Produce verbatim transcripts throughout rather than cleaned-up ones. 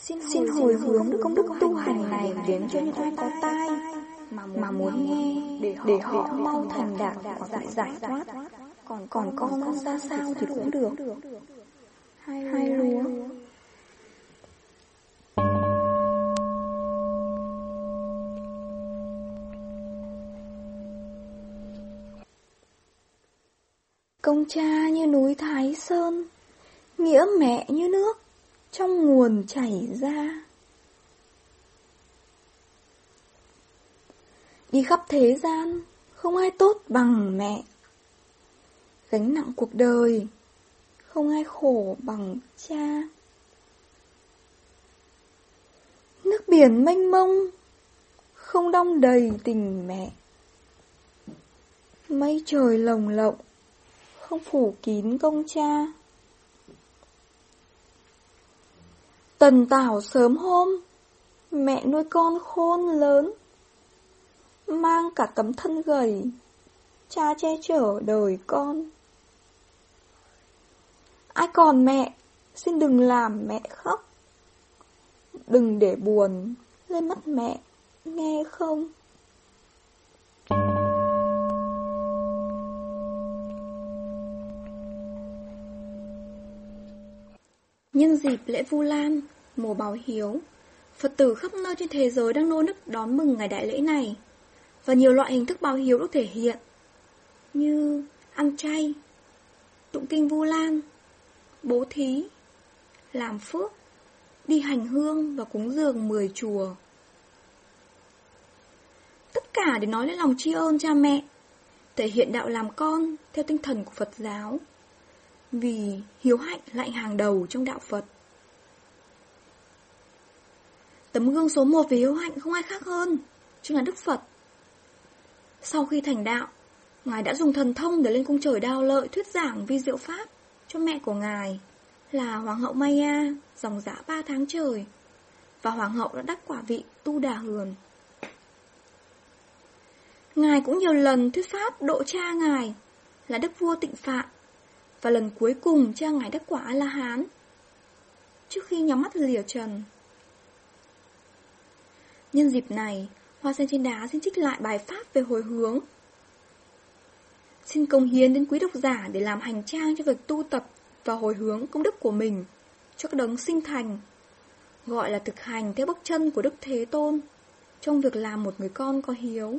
Xin hồi hướng công đức tu hành này đến cho những ai có tai mà muốn nghe, để họ mau thành đạt hoặc tự giải thoát. Còn con ra sao thì cũng được. Hai lúa. Công cha như núi Thái Sơn, nghĩa mẹ như nước trong nguồn chảy ra. Đi khắp thế gian, không ai tốt bằng mẹ. Gánh nặng cuộc đời, không ai khổ bằng cha. Nước biển mênh mông, không đong đầy tình mẹ. Mây trời lồng lộng, không phủ kín công cha. Tần tảo sớm hôm, mẹ nuôi con khôn lớn. Mang cả tấm thân gầy, cha che chở đời con. Ai còn mẹ, xin đừng làm mẹ khóc. Đừng để buồn lên mắt mẹ, nghe không? Nhân dịp lễ Vu Lan, mùa báo hiếu, Phật tử khắp nơi trên thế giới đang nô nức đón mừng ngày đại lễ này. Và nhiều loại hình thức báo hiếu được thể hiện, như ăn chay, tụng kinh Vu Lan, bố thí, làm phước, đi hành hương và cúng dường mười chùa. Tất cả để nói lên lòng tri ân cha mẹ, thể hiện đạo làm con theo tinh thần của Phật giáo. Vì hiếu hạnh lại hàng đầu trong đạo Phật. Tấm gương số một về hiếu hạnh không ai khác hơn, chính là Đức Phật. Sau khi thành đạo, Ngài đã dùng thần thông để lên cung trời Đao Lợi thuyết giảng vi diệu pháp cho mẹ của Ngài là Hoàng hậu Maya, dòng dã ba tháng trời, và Hoàng hậu đã đắc quả vị Tu Đà Hườn. Ngài cũng nhiều lần thuyết pháp độ cha Ngài là Đức Vua Tịnh Phạn, và lần cuối cùng cha Ngài đắc quả A-la-hán trước khi nhắm mắt lìa trần. Nhân dịp này, Hoa Sen Trên Đá xin trích lại bài pháp về hồi hướng. Xin cống hiến đến quý độc giả để làm hành trang cho việc tu tập và hồi hướng công đức của mình cho các đấng sinh thành, gọi là thực hành theo bước chân của Đức Thế Tôn trong việc làm một người con có hiếu.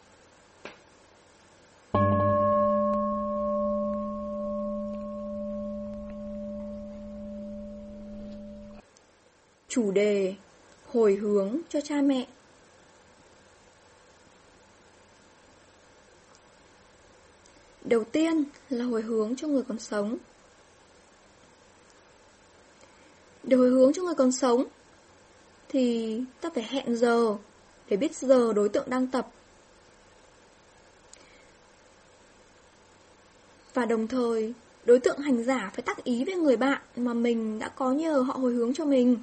Chủ đề: hồi hướng cho cha mẹ. Đầu tiên là hồi hướng cho người còn sống. Để hồi hướng cho người còn sống thì ta phải hẹn giờ để biết giờ đối tượng đang tập. Và đồng thời, đối tượng hành giả phải tác ý với người bạn mà mình đã có nhờ họ hồi hướng cho mình.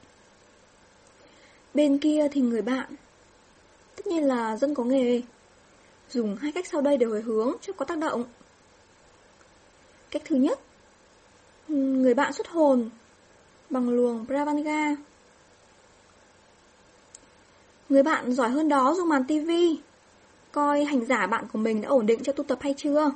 Bên kia thì người bạn, tất nhiên là dân có nghề, dùng hai cách sau đây để hồi hướng cho có tác động. Cách thứ nhất, người bạn xuất hồn bằng luồng Pravanga. Người bạn giỏi hơn đó dùng màn tivi, coi hành giả bạn của mình đã ổn định cho tu tập hay chưa.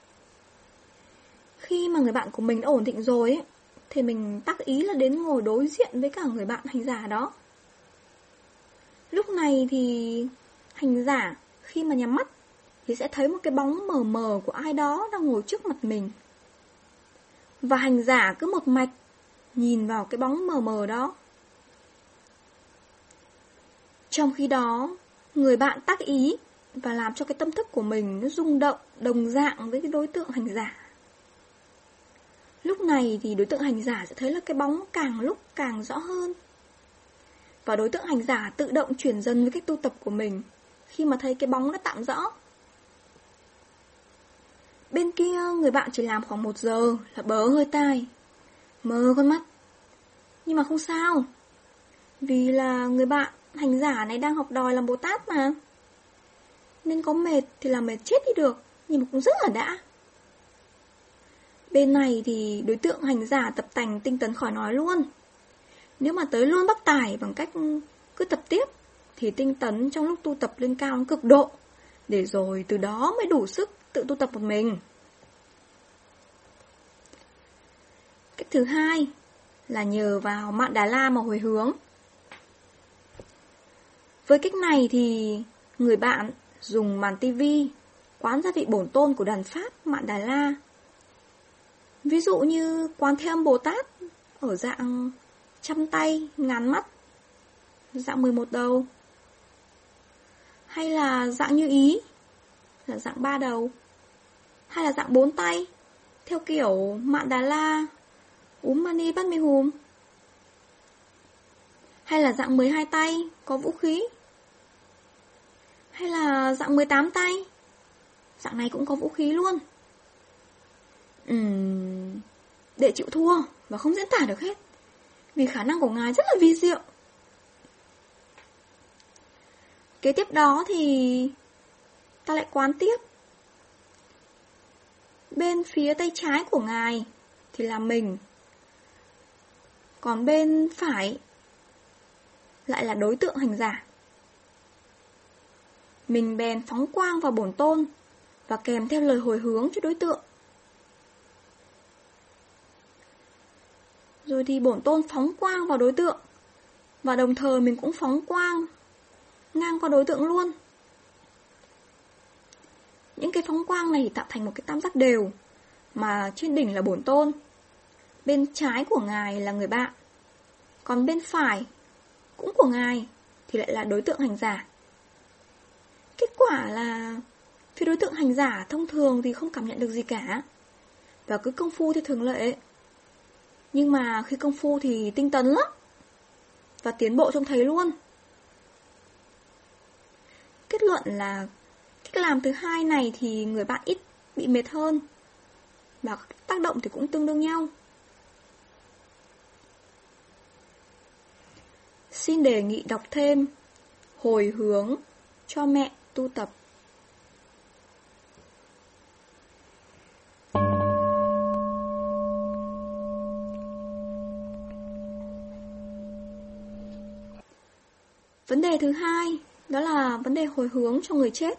Khi mà người bạn của mình đã ổn định rồi ấy, thì mình tác ý là đến ngồi đối diện với cả người bạn hành giả đó. Lúc này thì hành giả khi mà nhắm mắt thì sẽ thấy một cái bóng mờ mờ của ai đó đang ngồi trước mặt mình. Và hành giả cứ một mạch nhìn vào cái bóng mờ mờ đó. Trong khi đó, người bạn tác ý và làm cho cái tâm thức của mình nó rung động đồng dạng với cái đối tượng hành giả. Lúc này thì đối tượng hành giả sẽ thấy là cái bóng càng lúc càng rõ hơn. Và đối tượng hành giả tự động chuyển dần với cách tu tập của mình khi mà thấy cái bóng đã tạm rõ. Bên kia người bạn chỉ làm khoảng một giờ là bớ hơi tai, mờ con mắt. Nhưng mà không sao, vì là người bạn hành giả này đang học đòi làm Bồ Tát mà, nên có mệt thì là mệt chết đi được, nhưng mà cũng rất là đã. Bên này thì đối tượng hành giả tập tành tinh tấn khỏi nói luôn. Nếu mà tới luôn Bắc Tài bằng cách cứ tập tiếp thì tinh tấn trong lúc tu tập lên cao đến cực độ, để rồi từ đó mới đủ sức tự tu tập một mình. Cách thứ hai là nhờ vào Mạn Đà La mà hồi hướng. Với cách này thì người bạn dùng màn tivi quán gia vị bổn tôn của đàn Pháp Mạn Đà La. Ví dụ như Quán Thế Âm Bồ Tát ở dạng trăm tay, ngàn mắt, dạng mười một đầu. Hay là dạng Như Ý là dạng ba đầu. Hay là dạng bốn tay theo kiểu Mạn Đà La, Úm Mani Padme Hum. Hay là dạng mười hai tay có vũ khí. Hay là dạng mười tám tay, dạng này cũng có vũ khí luôn. Uhm, Đệ chịu thua và không diễn tả được hết, vì khả năng của ngài rất là vi diệu. Kế tiếp đó thì ta lại quán tiếp. Bên phía tay trái của ngài thì là mình, còn bên phải lại là đối tượng hành giả. Mình bèn phóng quang vào bổn tôn và kèm theo lời hồi hướng cho đối tượng. Rồi thì bổn tôn phóng quang vào đối tượng, và đồng thời mình cũng phóng quang ngang qua đối tượng luôn. Những cái phóng quang này tạo thành một cái tam giác đều, mà trên đỉnh là bổn tôn, bên trái của ngài là người bạn, còn bên phải cũng của ngài thì lại là đối tượng hành giả. Kết quả là phía đối tượng hành giả thông thường thì không cảm nhận được gì cả, và cứ công phu theo thường lệ. Nhưng mà khi công phu thì tinh tấn lắm, và tiến bộ trông thấy luôn. Kết luận là cách làm thứ hai này thì người bạn ít bị mệt hơn, và tác động thì cũng tương đương nhau. Xin đề nghị đọc thêm Hồi hướng cho mẹ tu tập. Vấn đề thứ hai đó là vấn đề hồi hướng cho người chết.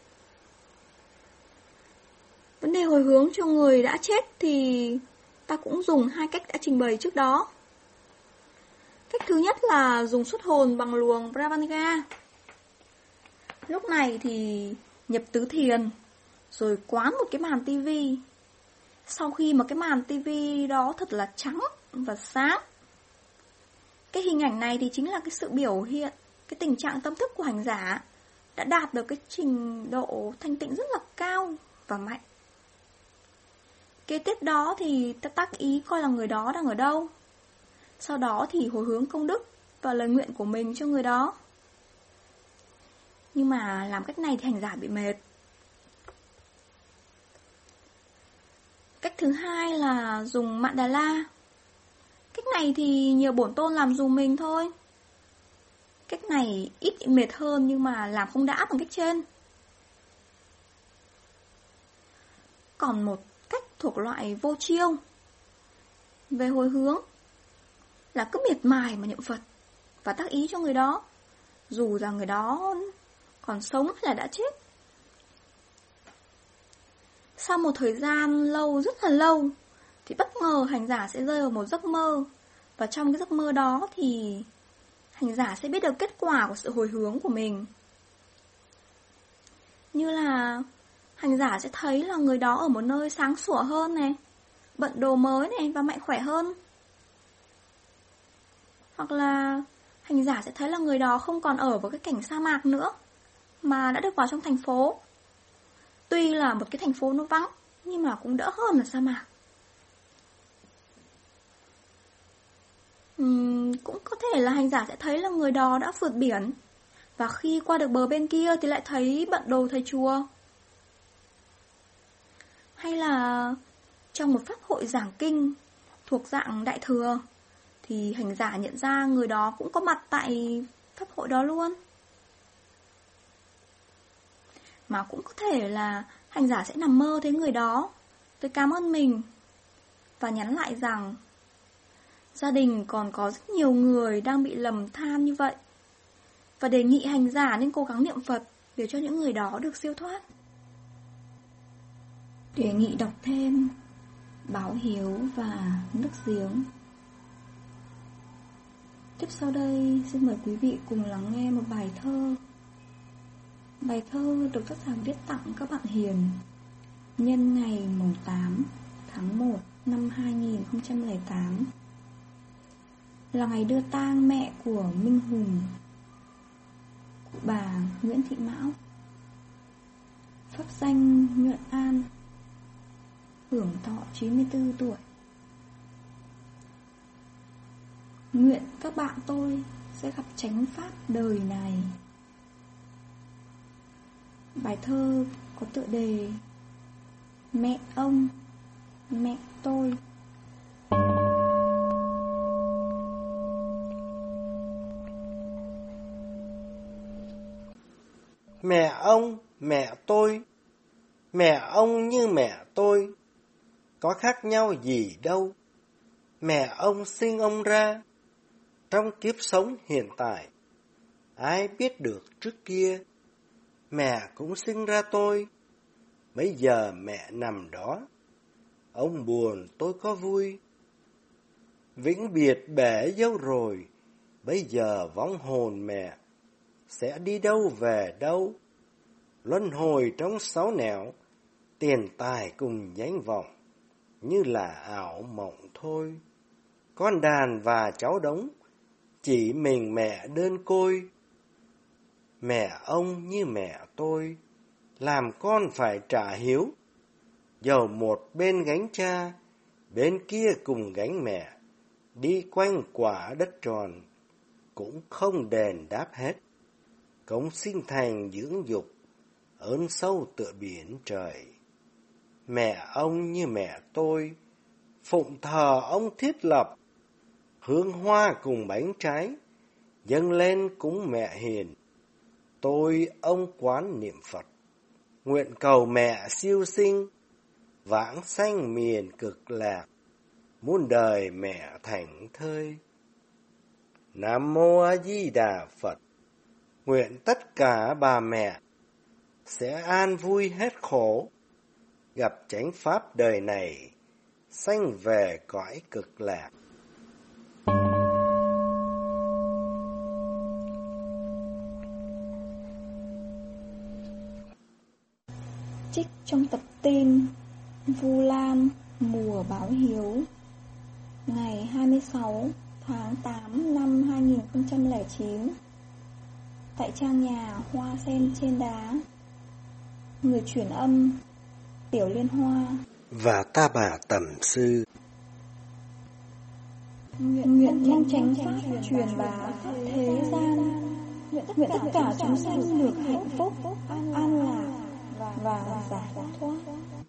Vấn đề hồi hướng cho người đã chết thì ta cũng dùng hai cách đã trình bày trước đó. Cách thứ nhất là dùng xuất hồn bằng luồng Pravanga. Lúc này thì nhập tứ thiền, rồi quán một cái màn tivi. Sau khi mà cái màn tivi đó thật là trắng và sáng. Cái hình ảnh này thì chính là cái sự biểu hiện cái tình trạng tâm thức của hành giả đã đạt được cái trình độ thanh tịnh rất là cao và mạnh. Kế tiếp đó thì ta tác ý coi là người đó đang ở đâu. Sau đó thì hồi hướng công đức và lời nguyện của mình cho người đó. Nhưng mà làm cách này thì hành giả bị mệt. Cách thứ hai là dùng Mạn Đà La. Cách này thì nhờ bổn tôn làm dùm mình thôi. Cách này ít bị mệt hơn nhưng mà làm không đã bằng cách trên. Còn một cách thuộc loại vô chiêu về hồi hướng là cứ miệt mài mà niệm Phật và tác ý cho người đó, dù là người đó còn sống hay là đã chết. Sau một thời gian lâu, rất là lâu, thì bất ngờ hành giả sẽ rơi vào một giấc mơ. Và trong cái giấc mơ đó thì hành giả sẽ biết được kết quả của sự hồi hướng của mình. Như là hành giả sẽ thấy là người đó ở một nơi sáng sủa hơn này, bận đồ mới này và mạnh khỏe hơn. Hoặc là hành giả sẽ thấy là người đó không còn ở với cái cảnh sa mạc nữa, mà đã được vào trong thành phố. Tuy là một cái thành phố nó vắng, nhưng mà cũng đỡ hơn là sa mạc. uhm, Cũng có thể là hành giả sẽ thấy là người đó đã vượt biển, và khi qua được bờ bên kia thì lại thấy bận đồ thầy chùa. Hay là trong một pháp hội giảng kinh thuộc dạng đại thừa, thì hành giả nhận ra người đó cũng có mặt tại pháp hội đó luôn. Mà cũng có thể là hành giả sẽ nằm mơ thấy người đó, tôi cảm ơn mình, và nhắn lại rằng Gia đình còn có rất nhiều người đang bị lầm than như vậy, và đề nghị hành giả nên cố gắng niệm Phật để cho những người đó được siêu thoát. Đề nghị đọc thêm Báo Hiếu và Nước Giếng. Tiếp sau đây xin mời quý vị cùng lắng nghe một bài thơ. Bài thơ được tác giả viết tặng các bạn hiền nhân ngày mùng tám tháng một năm hai nghìn không trăm lẻ tám, là ngày đưa tang mẹ của Minh Hùng, cụ bà Nguyễn Thị Mão, pháp danh Nhuận An, hưởng thọ chín mươi tư tuổi. Nguyện các bạn tôi sẽ gặp chánh pháp đời này. Bài thơ có tựa đề Mẹ ông, mẹ tôi. Mẹ ông, mẹ tôi, mẹ ông như mẹ tôi, có khác nhau gì đâu. Mẹ ông sinh ông ra, trong kiếp sống hiện tại, ai biết được trước kia. Mẹ cũng sinh ra tôi, bây giờ mẹ nằm đó, ông buồn tôi có vui. Vĩnh biệt bể dâu rồi, bây giờ vong hồn mẹ sẽ đi đâu về đâu. Luân hồi trong sáu nẻo, tiền tài cùng danh vọng, như là ảo mộng thôi. Con đàn và cháu đống, chỉ mình mẹ đơn côi. Mẹ ông như mẹ tôi, làm con phải trả hiếu. Dầu một bên gánh cha, bên kia cùng gánh mẹ, đi quanh quả đất tròn, cũng không đền đáp hết. Cống sinh thành dưỡng dục, ơn sâu tựa biển trời. Mẹ ông như mẹ tôi, phụng thờ ông thiết lập, hương hoa cùng bánh trái, dâng lên cúng mẹ hiền. Tôi ông quán niệm Phật, nguyện cầu mẹ siêu sinh, vãng sanh miền cực lạc, muôn đời mẹ thảnh thơi. Nam Mô A Di Đà Phật. Nguyện tất cả bà mẹ sẽ an vui hết khổ, gặp chánh pháp đời này, sanh về cõi cực lạc. Trích trong tập tin Vu Lan mùa báo hiếu, ngày hai mươi sáu tháng tám năm hai nghìn không trăm lẻ chín, tại trang nhà Hoa Sen Trên Đá. Người chuyển âm Tiểu Liên Hoa và Ta Bà Tầm Sư. Nguyện, nguyện mong chánh pháp truyền bá khắp thế gian, nguyện tất cả chúng sanh được hạnh phúc, an lạc và giải thoát.